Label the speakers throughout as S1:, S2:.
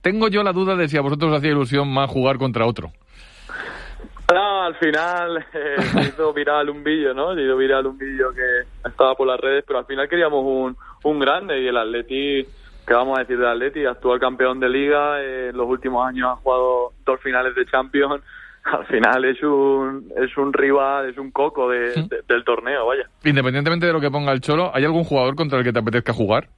S1: tengo yo la duda de si a vosotros os hacía ilusión más jugar contra otro.
S2: No, al final se hizo viral un vídeo, ¿no? Se hizo viral un vídeo que estaba por las redes, pero al final queríamos un grande, y el Atleti, ¿qué vamos a decir del Atleti? Actual campeón de Liga, en los últimos años ha jugado 2 finales de Champions. Al final es un rival, es un coco del torneo, vaya.
S1: Independientemente de lo que ponga el Cholo, ¿hay algún jugador contra el que te apetezca jugar?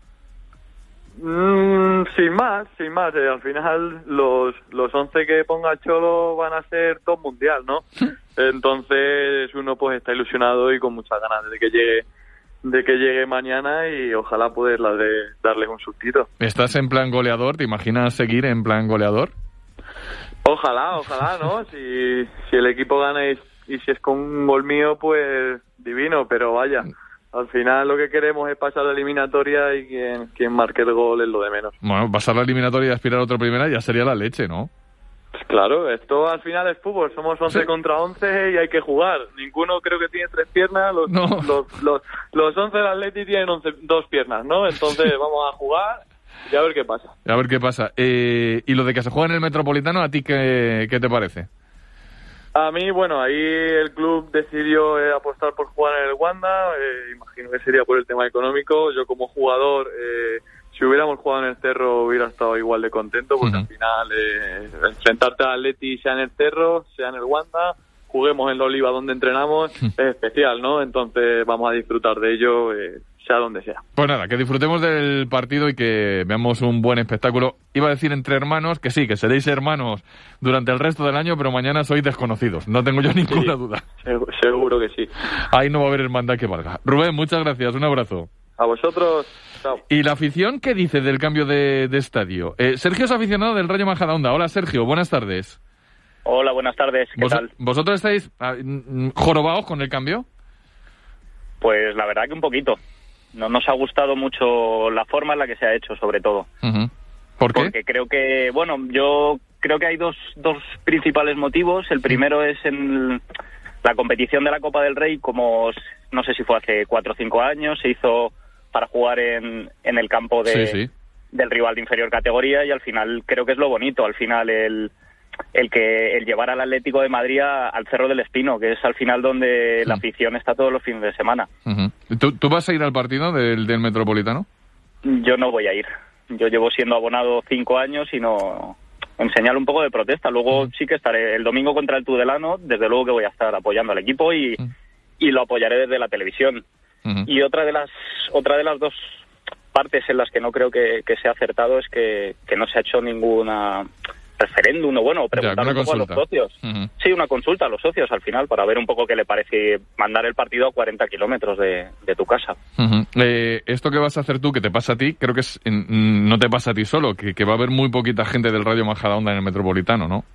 S2: Sin más. Al final los 11 que ponga el Cholo van a ser top mundial, ¿no? Entonces uno pues está ilusionado y con muchas ganas de que llegue mañana, y ojalá poder darles un sustito.
S1: ¿Estás en plan goleador? ¿Te imaginas seguir en plan goleador?
S2: Ojalá, ¿no? Si el equipo gana y si es con un gol mío, pues divino, pero vaya, al final lo que queremos es pasar la eliminatoria, y quien marque el gol es lo de menos.
S1: Bueno, pasar la eliminatoria y aspirar a otra primera ya sería la leche, ¿no?
S2: Pues claro, esto al final es fútbol, somos 11 contra 11 y hay que jugar. Ninguno creo que tiene 3 piernas, los 11 del Atleti tienen 2 piernas, ¿no? Entonces vamos a jugar y a ver qué pasa.
S1: A ver qué pasa. Y lo de que se juega en el Metropolitano, ¿a ti qué te parece?
S2: A mí, bueno, ahí el club decidió apostar por jugar en el Wanda. Imagino que sería por el tema económico. Yo como jugador, si hubiéramos jugado en el Cerro, hubiera estado igual de contento, porque al final enfrentarte al Atleti, sea en el Cerro, sea en el Wanda, juguemos en la Oliva donde entrenamos, es especial, ¿no? Entonces vamos a disfrutar de ello, sea donde sea.
S1: Pues nada, que disfrutemos del partido y que veamos un buen espectáculo. Iba a decir entre hermanos, que sí, que seréis hermanos durante el resto del año, pero mañana sois desconocidos, no tengo yo ninguna duda.
S2: Seguro que sí.
S1: Ahí no va a haber hermandad que valga. Rubén, muchas gracias, un abrazo.
S2: A vosotros, chao.
S1: ¿Y la afición qué dice del cambio de estadio? Sergio es aficionado del Rayo Majadahonda. Hola, Sergio, buenas tardes.
S3: Hola, buenas tardes, ¿qué tal?
S1: ¿Vosotros estáis jorobados con el cambio?
S3: Pues la verdad que un poquito. No nos ha gustado mucho la forma en la que se ha hecho, sobre todo.
S1: Uh-huh. ¿Por qué?
S3: Porque creo que, yo creo que hay dos principales motivos. El primero es en la competición de la Copa del Rey, como no sé si fue hace 4 o 5 años, se hizo para jugar en el campo del rival de inferior categoría, y al final creo que es lo bonito, al final el llevar al Atlético de Madrid al Cerro del Espino, que es al final donde la afición está todos los fines de semana.
S1: Uh-huh. ¿Tú vas a ir al partido del Metropolitano?
S3: Yo no voy a ir. Yo llevo siendo abonado 5 años y no... En señal un poco de protesta. Luego sí que estaré el domingo contra el Tudelano, desde luego que voy a estar apoyando al equipo y lo apoyaré desde la televisión. Uh-huh. Y otra de las 2 partes en las que no creo que sea acertado es que no se ha hecho ninguna referéndum, o preguntar un poco a los socios. Uh-huh. Sí, una consulta a los socios al final, para ver un poco qué le parece mandar el partido a 40 kilómetros de tu casa.
S1: Uh-huh. Esto que vas a hacer tú, que te pasa a ti, creo que no te pasa a ti solo, que va a haber muy poquita gente del Rayo Majadahonda en el Metropolitano, ¿no?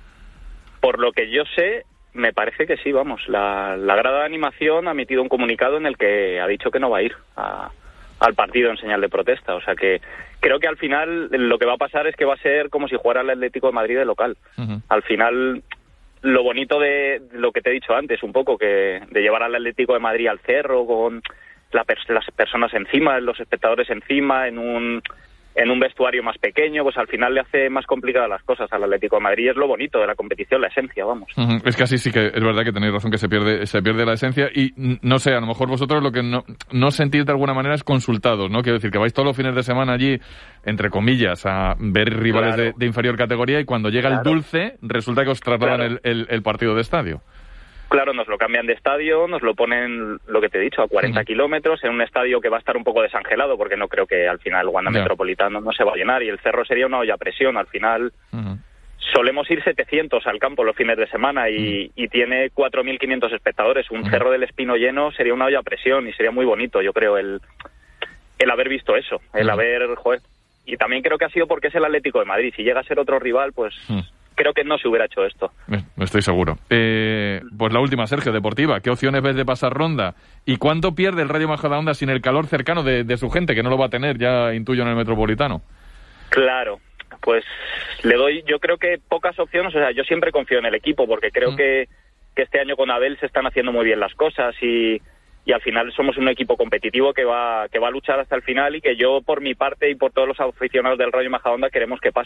S3: Por lo que yo sé, me parece que sí, vamos. La grada de animación ha emitido un comunicado en el que ha dicho que no va a ir al partido en señal de protesta. O sea que creo que al final lo que va a pasar es que va a ser como si jugara el Atlético de Madrid de local. Uh-huh. Al final, lo bonito de lo que te he dicho antes, un poco, que de llevar al Atlético de Madrid al Cerro con las personas encima, los espectadores encima, en un vestuario más pequeño, pues al final le hace más complicadas las cosas al Atlético de Madrid. Es lo bonito de la competición, la esencia, vamos.
S1: Uh-huh. Es que así sí que es verdad que tenéis razón, que se pierde la esencia, y no sé, a lo mejor vosotros lo que no sentís de alguna manera es consultados, ¿no? Quiero decir, que vais todos los fines de semana allí, entre comillas, a ver rivales de inferior categoría, y cuando llega el dulce, resulta que os trasladan el partido de estadio.
S3: Claro, nos lo cambian de estadio, nos lo ponen, lo que te he dicho, a 40 kilómetros, en un estadio que va a estar un poco desangelado, porque no creo que al final el Wanda Metropolitano no se va a llenar, y el Cerro sería una olla a presión. Al final solemos ir 700 al campo los fines de semana y tiene 4.500 espectadores. Un Cerro del Espino lleno sería una olla a presión, y sería muy bonito, yo creo, el haber visto eso, el haber... Y también creo que ha sido porque es el Atlético de Madrid. Si llega a ser otro rival, pues... Creo que no se hubiera hecho esto.
S1: Estoy seguro. Pues la última, Sergio, deportiva. ¿Qué opciones ves de pasar ronda? ¿Y cuánto pierde el Rayo Majadahonda sin el calor cercano de su gente, que no lo va a tener, ya intuyo, en el Metropolitano?
S3: Claro, pues le doy, yo creo que pocas opciones. O sea, yo siempre confío en el equipo, porque creo que este año con Abel se están haciendo muy bien las cosas, y al final somos un equipo competitivo que va a luchar hasta el final, y que yo, por mi parte y por todos los aficionados del Rayo Majadahonda, queremos que pase.